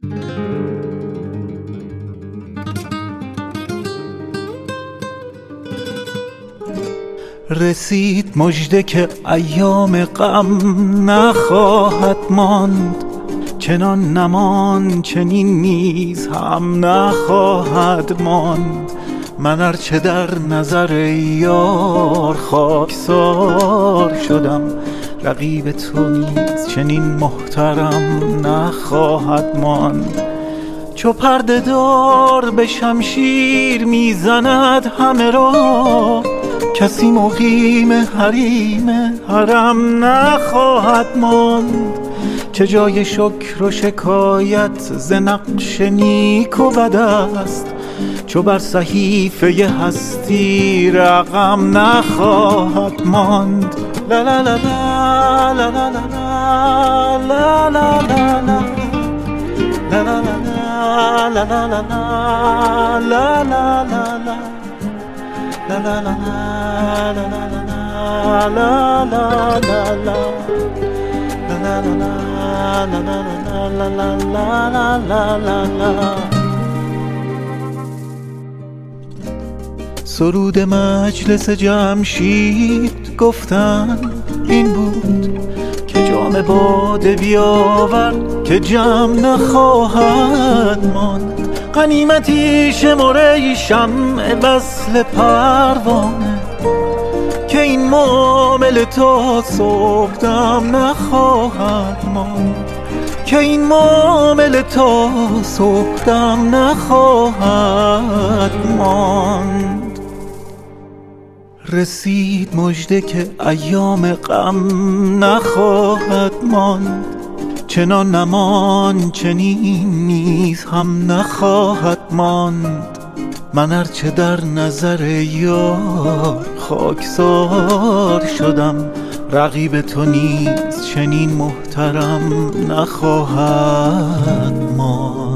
رسید مژده که ایام غم نخواهد ماند، چنان نمان چنین نیز هم نخواهد ماند. من ارچه در نظر یار خاکسار شدم، رقیب تو نیز چنین محترم نخواهد ماند. چو پرده دار به شمشیر میزند همه را، کسی مقیم حریم حرم نخواهد ماند. چه جای شکر و شکایت ز نقش نیک و بد است، چو بر صحیفه هستی رقم نخواهد ماند. لا لا لا لا لا لا لا لا لا لا لا لا لا لا لا لا لا La la la la la la la la la la la la la la la. سرود مجلس جمشید گفتن این بود که جام باده بیاور که جمع نخواهد ماند. غنیمتی شمر ای شمع وصل پروانه، که این معامله تا صبحدم نخواهد ماند، که این معامله تا صبحدم نخواهد ماند. رسید مژده که ایام غم نخواهد ماند، چنان نمان چنین نیز هم نخواهد ماند. من ارچه در نظر یار خاکسار شدم، رقیب تو نیز چنین محترم نخواهد ماند.